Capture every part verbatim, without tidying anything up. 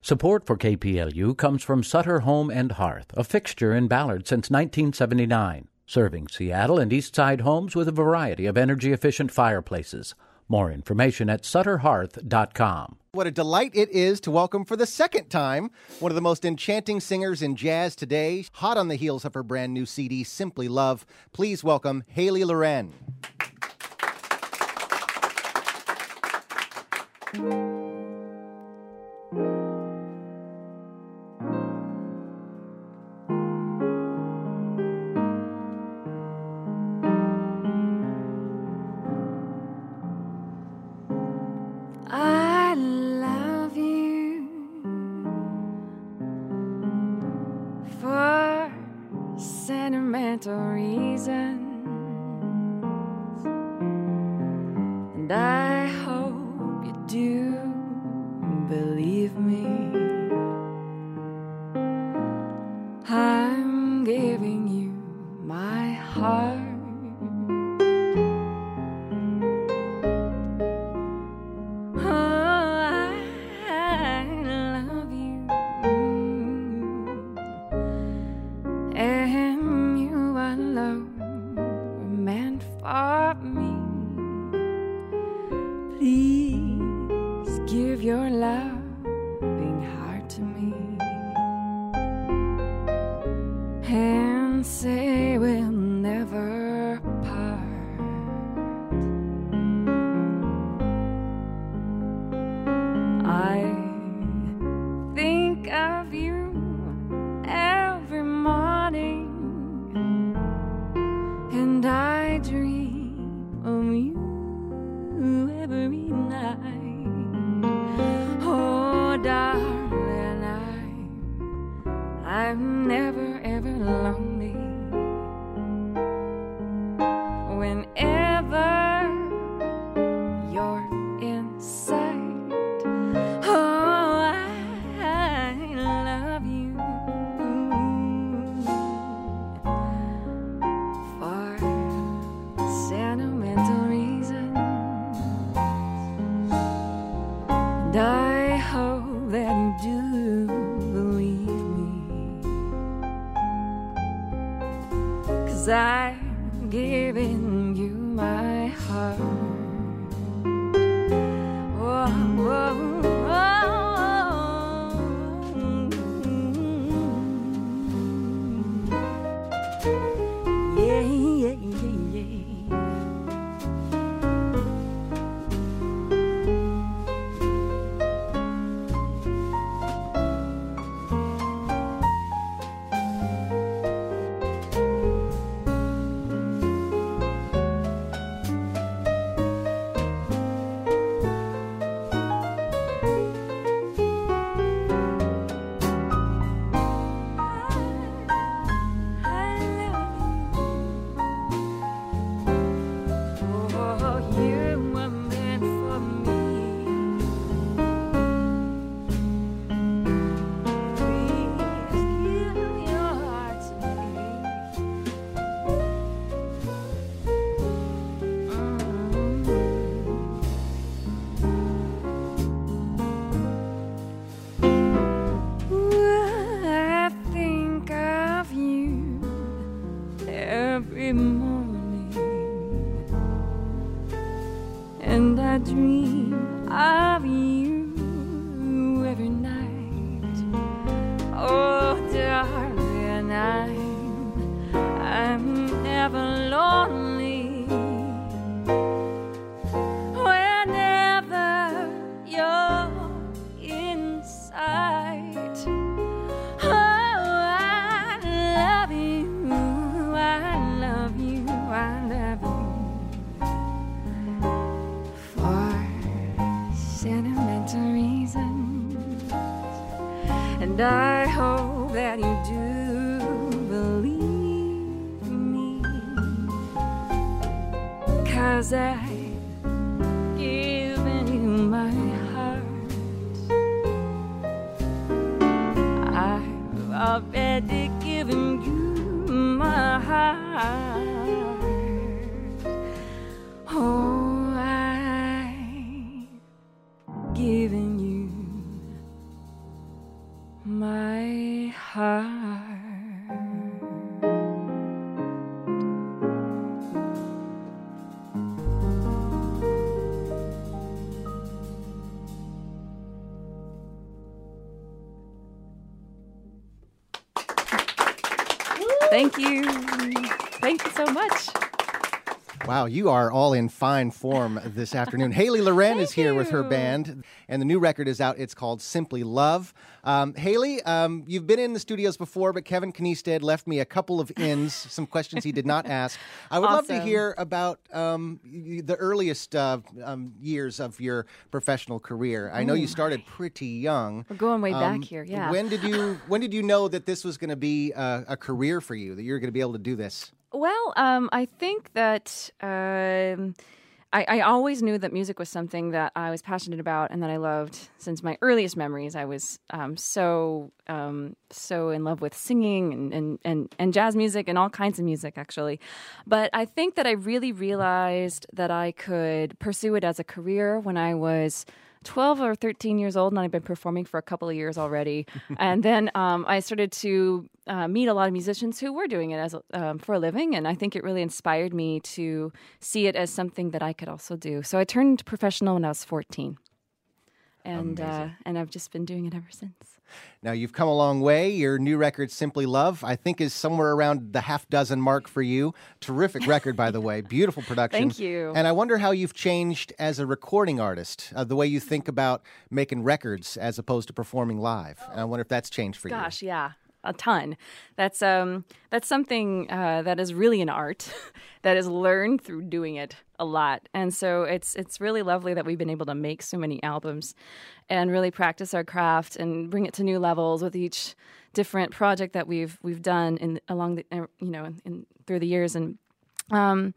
Support for K P L U comes from Sutter Home and Hearth, a fixture in Ballard since nineteen seventy-nine, serving Seattle and East Side homes with a variety of energy-efficient fireplaces. More information at sutter hearth dot com. What a delight it is to welcome for the second time one of the most enchanting singers in jazz today, hot on the heels of her brand new C D, Simply Love. Please welcome Haley Loren. I love you for sentimental reasons, and I hope you do believe me. I'm giving you my heart. Please give your loving heart to me and say we'll never part. I think of you every morning, and I dream of you every night. Oh, darling, I, I'm never ever lonely. Whenever you're in sight, oh, I love you for sentimental reasons. And I hope that you do believe me, 'cause I'm giving you my heart. Whoa, whoa, whoa. Yeah, yeah, yeah, yeah. Every morning, and I dream of you every night. Oh, darling, I'm, I'm never lonely. Whenever you're in sight, oh, I love you. I love you, I love you for sentimental reasons, and I hope that you do believe me, 'cause I've given you my heart. I've already given you my heart. Oh, I've given you my heart. Thank you. Thank you so much. Wow, you are all in fine form this afternoon. Haley Loren is here you. with her band, and the new record is out. It's called Simply Love. Um, Haley, um, you've been in the studios before, but Kevin Kniestead left me a couple of ins, some questions he did not ask. I would Awesome. love to hear about um, the earliest uh, um, years of your professional career. I know you started pretty young. We're going way Um, back here, yeah. When did you When did you know that this was going to be a, a career for you, that you were going to be able to do this? Well, um, I think that um, I, I always knew that music was something that I was passionate about and that I loved since my earliest memories. I was um, so um, so in love with singing and, and, and, and jazz music and all kinds of music, actually. But I think that I really realized that I could pursue it as a career when I was twelve or thirteen years old, and I've been performing for a couple of years already. And then um, I started to uh, meet a lot of musicians who were doing it as a, um, for a living, and I think it really inspired me to see it as something that I could also do. So I turned professional when I was fourteen, and uh, and I've just been doing it ever since. Now, you've come a long way. Your new record, Simply Love, I think is somewhere around the half dozen mark for you. Terrific record, by the way. Beautiful production. Thank you. And I wonder how you've changed as a recording artist, uh, the way you think about making records as opposed to performing live. And I wonder if that's changed for you. Gosh, yeah, a ton. That's um, that's something uh, that is really an art that is learned through doing it a lot. And so it's it's really lovely that we've been able to make so many albums and really practice our craft and bring it to new levels with each different project that we've we've done in along the uh, you know in, in, through the years. And um,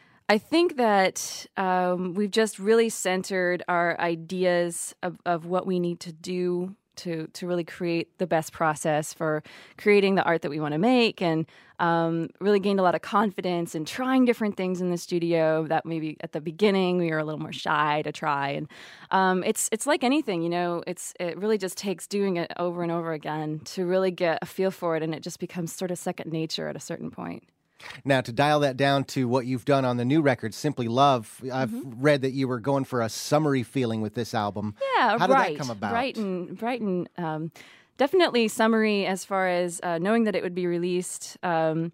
I think that um, we've just really centered our ideas of, of what we need to do to to really create the best process for creating the art that we want to make, and um, really gained a lot of confidence in trying different things in the studio that maybe at the beginning we were a little more shy to try. And um, it's it's like anything, you know, it's it really just takes doing it over and over again to really get a feel for it, and it just becomes sort of second nature at a certain point. Now, to dial that down to what you've done on the new record, Simply Love, I've Mm-hmm. read that you were going for a summery feeling with this album. Yeah, How did right. that come about? Bright and, bright and um, definitely summery as far as uh, knowing that it would be released um,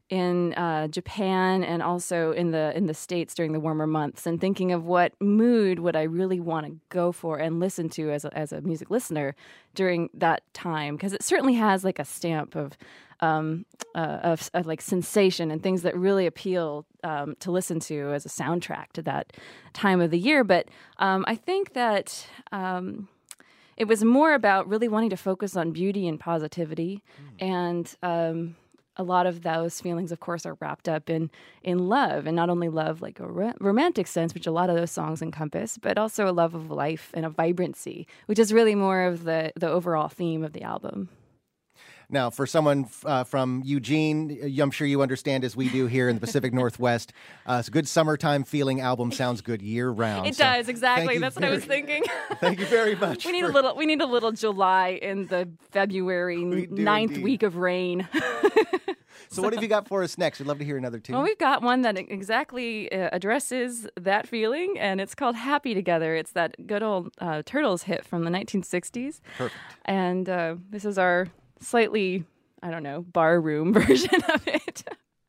in uh, Japan and also in the in the States during the warmer months, and thinking of what mood would I really want to go for and listen to as a, as a music listener during that time, because it certainly has like a stamp of Um, uh, of, of like sensation and things that really appeal um, to listen to as a soundtrack to that time of the year. But um, I think that um, it was more about really wanting to focus on beauty and positivity. Mm. And um, a lot of those feelings, of course, are wrapped up in, in love, and not only love like a ro- romantic sense, which a lot of those songs encompass, but also a love of life and a vibrancy, which is really more of the, the overall theme of the album. Now, for someone uh, from Eugene, I'm sure you understand, as we do here in the Pacific Northwest, uh, it's a good summertime feeling album. Sounds good year round. It So does, exactly. thank you That's what I very- was thinking. Thank you very much. We need for- a little. We need a little July in the February We do ninth indeed. week of rain. So what have you got for us next? We'd love to hear another tune. Well, we've got one that exactly uh, addresses that feeling, and it's called "Happy Together." It's that good old uh, Turtles hit from the nineteen sixties. Perfect. And uh, this is our slightly, I don't know, bar room version of it.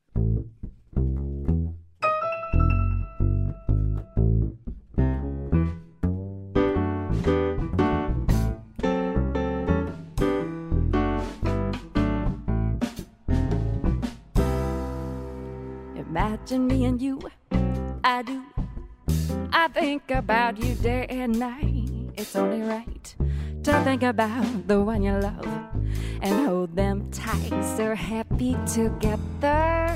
Imagine me and you, I do. I think about you day and night. It's only right to think about the one you love and hold them tight, so happy together.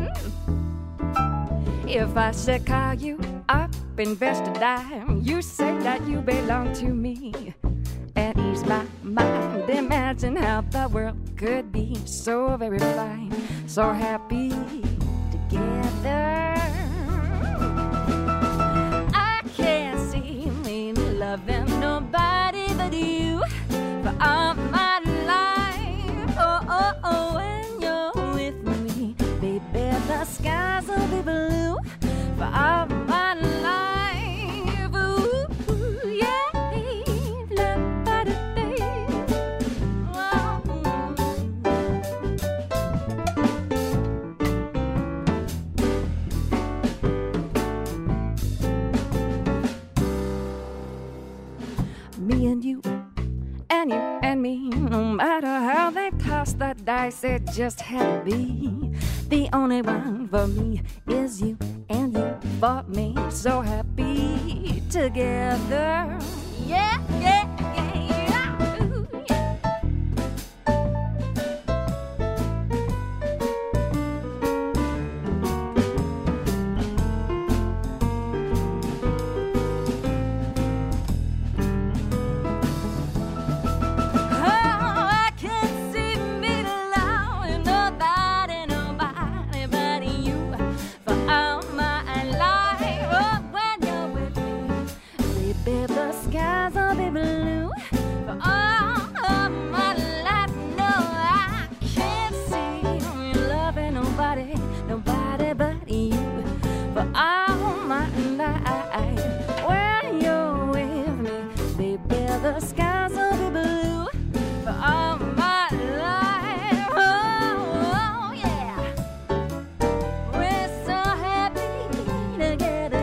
If I should call you up, invest a dime, you say that you belong to me and ease my mind. Imagine how the world could be so very fine, so happy together. I can't see me loving nobody but you for all my life. you and me. No matter how they toss the dice, it just had to be. The only one for me is you, and you for me. So happy together. Yeah, yeah, yeah. Ooh, yeah. The skies will be blue for all my life. Oh, oh yeah. We're so happy together.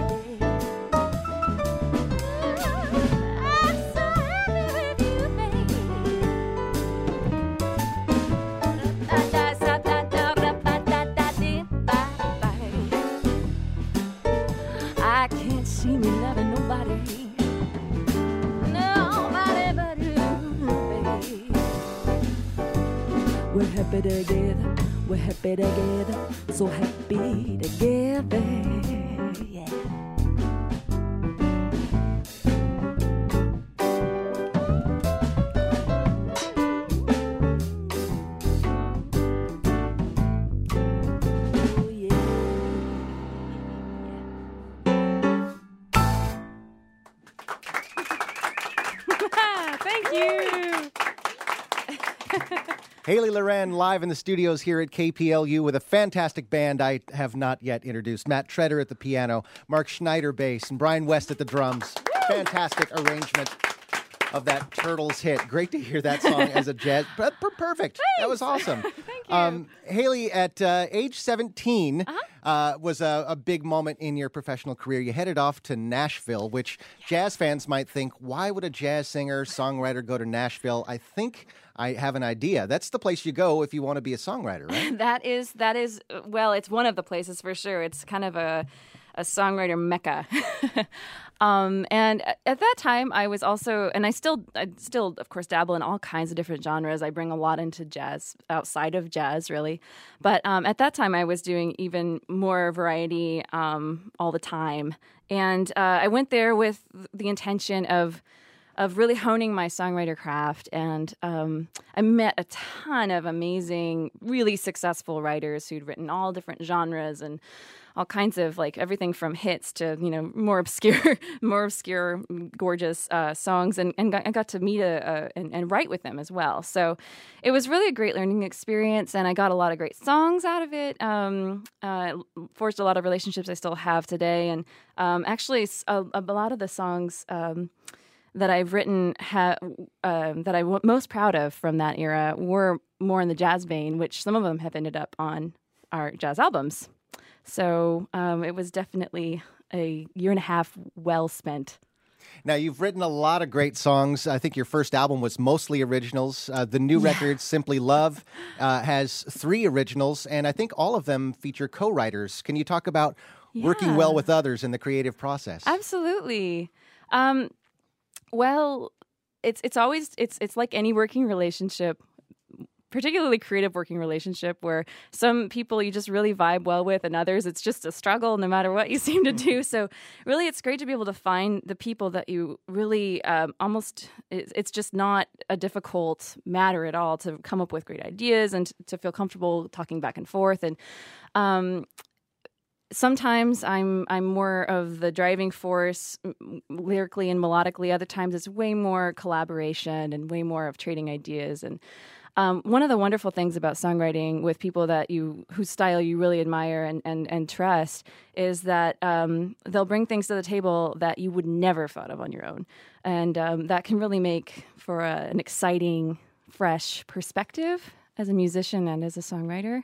I'm so happy with you, baby. I can't see me loving nobody. We're happy together, we're happy together, so happy together, yeah. Oh, yeah. Thank you. Haley Loren live in the studios here at K P L U with a fantastic band I have not yet introduced. Matt Treader at the piano, Mark Schneider bass, and Brian West at the drums. Fantastic arrangement of that Turtles hit. Great to hear that song as a jazz. Per- per- perfect. Thanks. That was awesome. Thank you. Um, Haley, at uh, age seventeen, Uh-huh. uh, was a, a big moment in your professional career. You headed off to Nashville, which jazz fans might think, why would a jazz singer, songwriter go to Nashville? I think I have an idea. That's the place you go if you want to be a songwriter, right? That is, that is, well, it's one of the places for sure. It's kind of a, a songwriter mecca. um, and at that time, I was also, and I still, I still, of course, dabble in all kinds of different genres. I bring a lot into jazz, outside of jazz, really. But um, at that time, I was doing even more variety um, all the time. And uh, I went there with the intention of of really honing my songwriter craft. And um, I met a ton of amazing, really successful writers who'd written all different genres and all kinds of, like, everything from hits to, you know, more obscure, more obscure, gorgeous uh, songs, and, and got, I got to meet a, a and, and write with them as well. So it was really a great learning experience, and I got a lot of great songs out of it. Um, uh, forged a lot of relationships I still have today, and um, actually a, a lot of the songs Um, that I've written, ha- uh, that I'm most proud of from that era were more in the jazz vein, which some of them have ended up on our jazz albums. So um, it was definitely a year and a half well spent. Now, you've written a lot of great songs. I think your first album was mostly originals. Uh, the new Yeah. record, Simply Love, uh, has three originals, and I think all of them feature co-writers. Can you talk about working Yeah. well with others in the creative process? Absolutely. Um, well, it's it's always it's it's like any working relationship, particularly creative working relationship, where some people you just really vibe well with, and others it's just a struggle no matter what you seem to do. So really, it's great to be able to find the people that you really um, almost. It's, it's just not a difficult matter at all to come up with great ideas and to feel comfortable talking back and forth. And um, sometimes I'm I'm more of the driving force m- lyrically and melodically. Other times it's way more collaboration and way more of trading ideas. And um, one of the wonderful things about songwriting with people that you whose style you really admire and and, and trust is that um, they'll bring things to the table that you would never have thought of on your own, and um, that can really make for a, an exciting, fresh perspective as a musician and as a songwriter.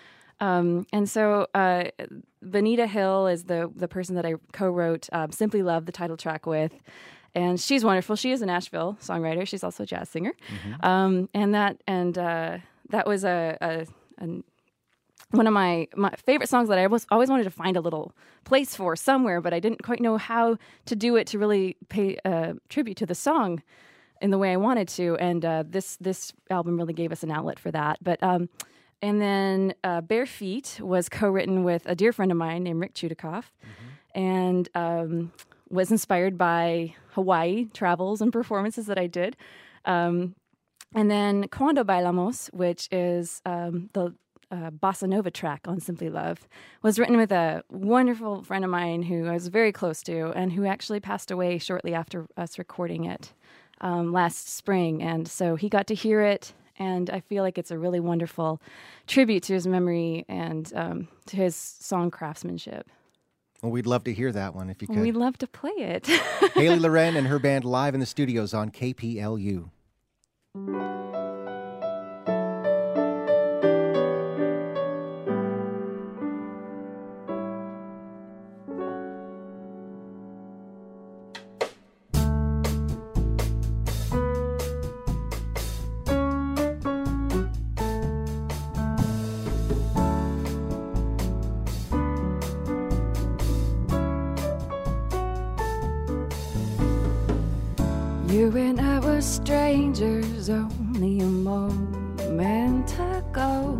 Um, and so uh, Bonita Hill is the the person that I co-wrote uh, Simply Love, the title track, with. and she's wonderful. She is a Nashville songwriter. She's also a jazz singer. Mm-hmm. Um, and that and uh, that was a, a, a one of my, my favorite songs that I was always wanted to find a little place for somewhere, but I didn't quite know how to do it to really pay uh, tribute to the song in the way I wanted to. And uh, this this album really gave us an outlet for that. But um, and then uh, Bare Feet was co-written with a dear friend of mine named Rick Chudikoff, mm-hmm. and um, was inspired by Hawaii travels and performances that I did. Um, and then Cuando Bailamos, which is um, the Uh, bossa nova track on Simply Love, was written with a wonderful friend of mine who I was very close to and who actually passed away shortly after us recording it um, last spring. And so he got to hear it, and I feel like it's a really wonderful tribute to his memory and um, to his song craftsmanship. Well, we'd love to hear that one if you could. We'd love to play it. Haley Loren and her band live in the studios on K P L U. You and I were strangers only a moment ago,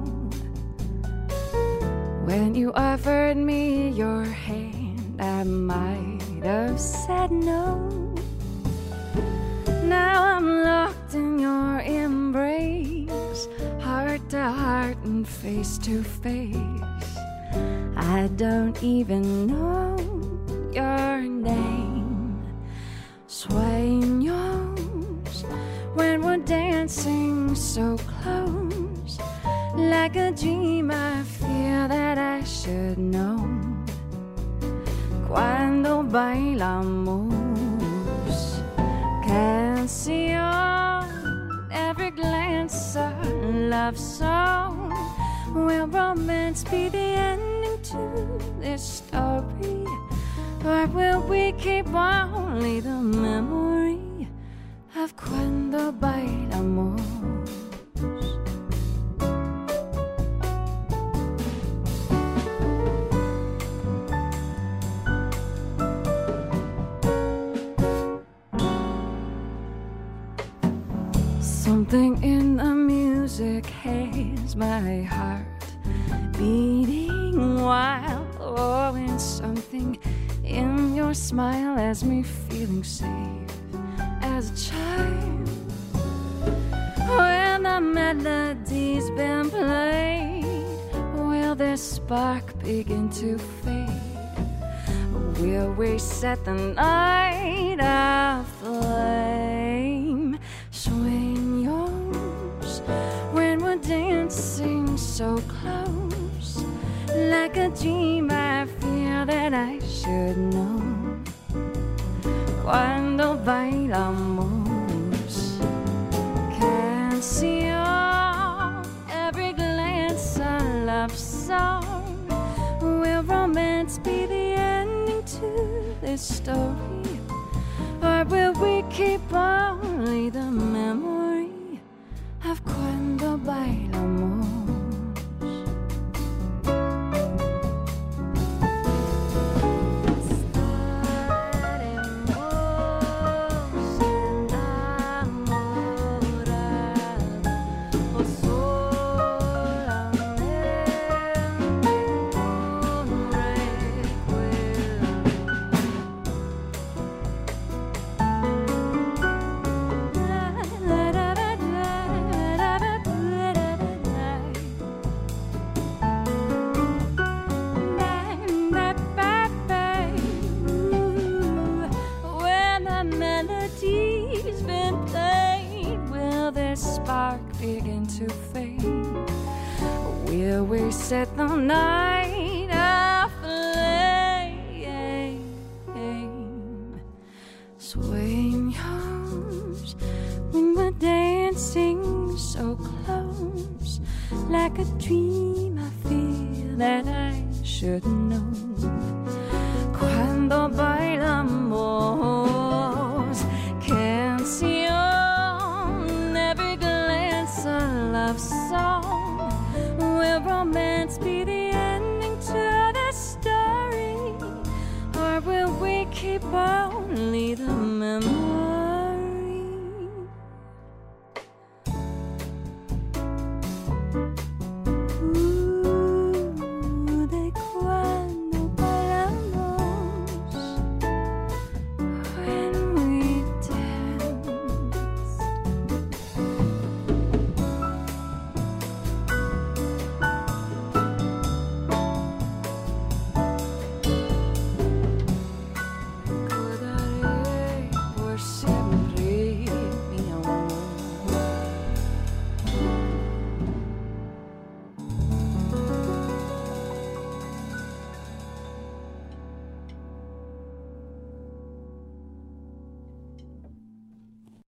when you offered me your hand. I might have said no. Now I'm locked in your embrace, heart to heart and face to face. I don't even know your name. Sueños when we're dancing so close, like a dream I feel that I should know. Cuando bailamos, canción, every glance a love song. Will romance be the ending to this story, or will we keep only the memory of cuando bailamos? Something in the music has my heart beating wild. Oh, and something in your smile has me feeling safe as a child. When the melody's been played, will this spark begin to fade? Will we set the night aflame? Sueños when we're dancing so close, like a dream I feel that I should know. Cuando bailamos, canción, every glance a love song. Will romance be the ending to this story, or will we keep only the memory of cuando bailamos? Begin to fade. Will we set the night aflame? Sueños when we're dancing so close, like a dream I feel that I should know. Cuando bailamos,